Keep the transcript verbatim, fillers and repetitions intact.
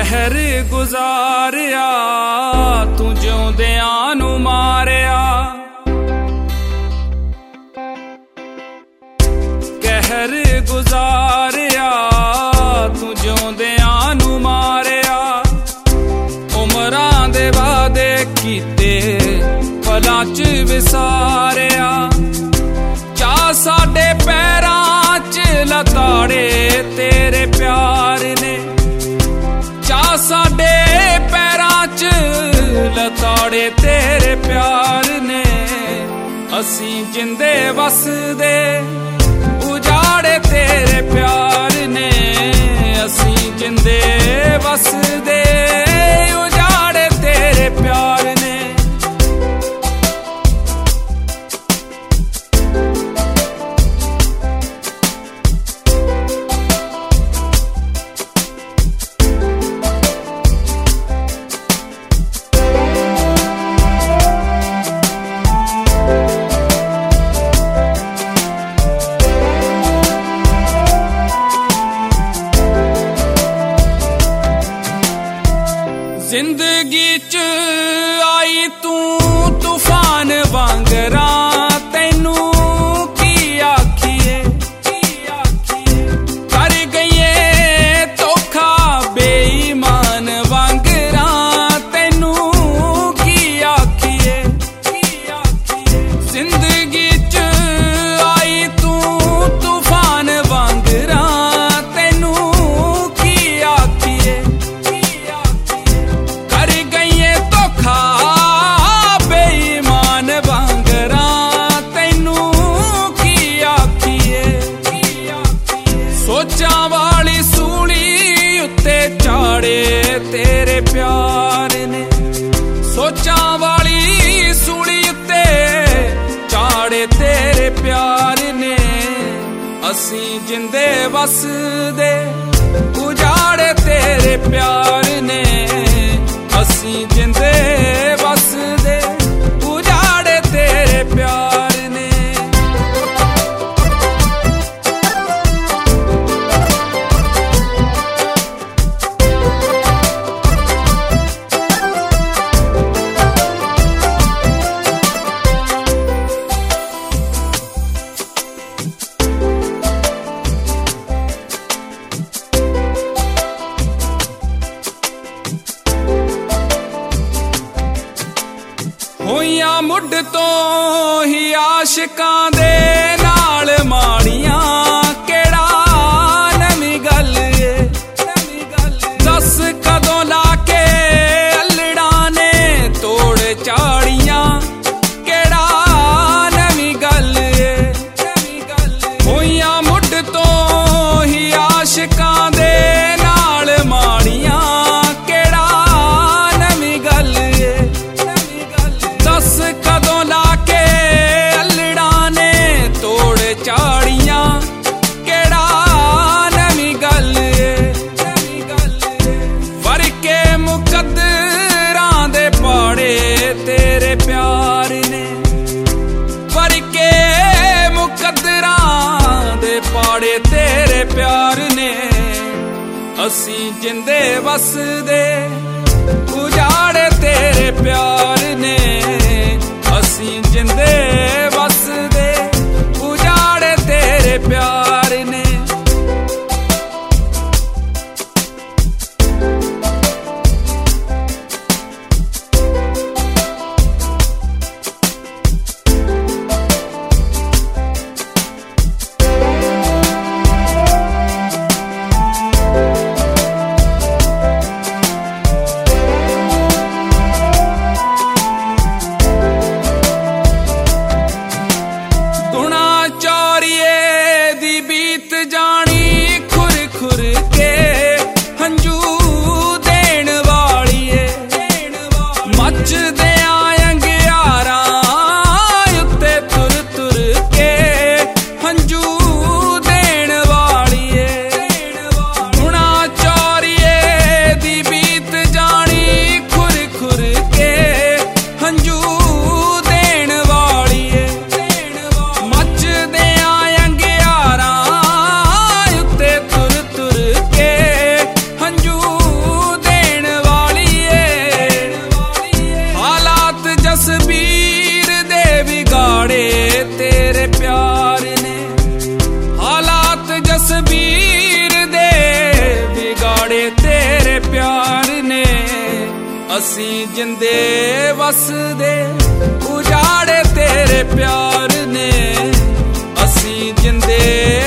ਕਹਿਰ ਗੁਜ਼ਾਰਿਆ ਤੂੰ ਜਿਉਂਦਿਆਂ ਨੂੰ ਮਾਰਿਆ। ਕਹਿਰ ਗੁਜ਼ਾਰਿਆ ਤੂੰ ਜਿਉਂਦਿਆਂ ਨੂੰ ਮਾਰਿਆ। ਉਮਰਾਂ ਦੇ ਵਾਅਦੇ ਕੀਤੇ ਪਲਾਂ 'ਚ ਵਿਸਾਰਿਆ। ਚਾਹ ਸਾਡੇ ਪੈਰਾਂ 'ਚ ਲਤਾੜੇ ਤੇਰੇ ਪਿਆਰ ਨੇ। ਚਾਹ ਸਾਡੇ ਪੈਰਾਂ 'ਚ ਲਤਾੜੇ ਤੇਰੇ ਪਿਆਰ ਨੇ। ਅਸੀਂ ਜਿੰਦੇ ਵਸਦੇ ਉਜਾੜੇ ਤੇਰੇ ਪਿਆਰ ਨੇ। ਅਸੀਂ ਜਿੰਦੇ ਵਸਦੇ ਉਜਾੜੇ ਤੇਰੇ ਪਿਆਰ ਨੇ। ਜ਼ਿੰਦਗੀ 'ਚ ਆਈ ਤੂੰ ਤੂਫਾਨ ਵਾਂਗਰਾਂ। ਤੈਨੂੰ ਕੀ ਆਖੀਏ ਕਰ ਗਈਏ ਧੋਖਾ ਬੇਈਮਾਨ ਵਾਂਗਰਾਂ। ਤੈਨੂੰ ਕੀ ਆਖੀਏ ਜ਼ਿੰਦਗੀ 'ਚ ਆਈ ਤੂੰ ਤੂਫਾਨ ਵਾਂਗਰਾਂ। ਤੈਨੂੰ ਕੀ ਆਖੀਏ ਬੇਈਮਾਨ ਵਾਂਗਰਾਂ। ਤੈਨੂੰ ਕੀ ਆਖੀਏ ਸੋਚਾਂ ਵਾਲੀ ਸੂਲੀ ਉੱਤੇ ਚਾੜੇ ਤੇਰੇ ਪਿਆਰ ਨੇ। ਸੋਚਾਂ ਵਾਲੀ ਸੂਲੀ ਉੱਤੇ ਚਾੜੇ ਤੇਰੇ ਪਿਆਰ ਨੇ। ਅਸੀਂ ਜਿੰਦੇ ਵਸਦੇ ਉਜਾੜੇ ਤੇਰੇ ਪਿਆਰ ਨੇ। ਅਸੀਂ ਜਿੰਦੇ ਵਸਦੇ ਉਜਾੜੇ ਤੇਰੇ ਪਿਆਰ ਨੇ। ਹੋਈਆਂ ਮੁੱਢ ਤੋਂ ਹੀ ਆਸ਼ਿਕਾਂ ਦੇ ਨਾਲ ਮਾੜੀਆਂ। ਕਿਹੜਾ ਨਵੀਂ ਗੱਲ ਏ ਦੱਸ ਕਦੋਂ ਲਾ ਕੇ ਅਲੜਾਂ ਨੇ ਤੋੜ ਝਾੜੀਆਂ। ਕਿਹੜਾ ਨਵੀਂ ਗੱਲ ਏ ਹੋਈਆਂ ਮੁੱਢ ਤੋਂ ਹੀ ਆਸ਼ਿਕਾਂ ਦੇ ਨਾਲ ਮਾੜੀਆਂ। ਕਿਹੜਾ ਨਵੀਂ ਗੱਲ ਏ ਦੱਸ ਕਦੋਂ ਲਾ ਕੇ ਅਲੜਾਂ ਨੇ ਤੋੜ ਝਾੜੀਆਂ। ਕਿਹੜਾ ਨਵੀਂ ਗੱਲ ਏ ਵਰ ਕੇ ਮੁਕੱਦਰਾਂ ਦੇ ਪਾੜੇ ਤੇਰੇ ਪਿਆਰ ਨੇ। ਵਰ ਕੇ ਮੁਕੱਦਰਾਂ ਦੇ ਪਾੜੇ ਤੇਰੇ ਪਿਆਰ ਨੇ। ਅਸੀਂ ਜਿੰਦੇ ਵਸਦੇ ਉਜਾੜੇ ਤੇਰੇ ਪਿਆਰ ਨੇ। ਅਸੀਂ ਜਿੰਦੇ ਵਸਦੇ ਉਜਾੜੇ ਤੇਰੇ ਪਿਆਰ ਨੇ। ਤਸਵੀਰ ਦੇ ਵਿਗਾੜੇ ਤੇਰੇ ਪਿਆਰ ਨੇ। ਅਸੀਂ ਜਿੰਦੇ ਵਸਦੇ ਉਜਾੜੇ ਤੇਰੇ ਪਿਆਰ ਨੇ। ਅਸੀਂ ਜਿੰਦੇ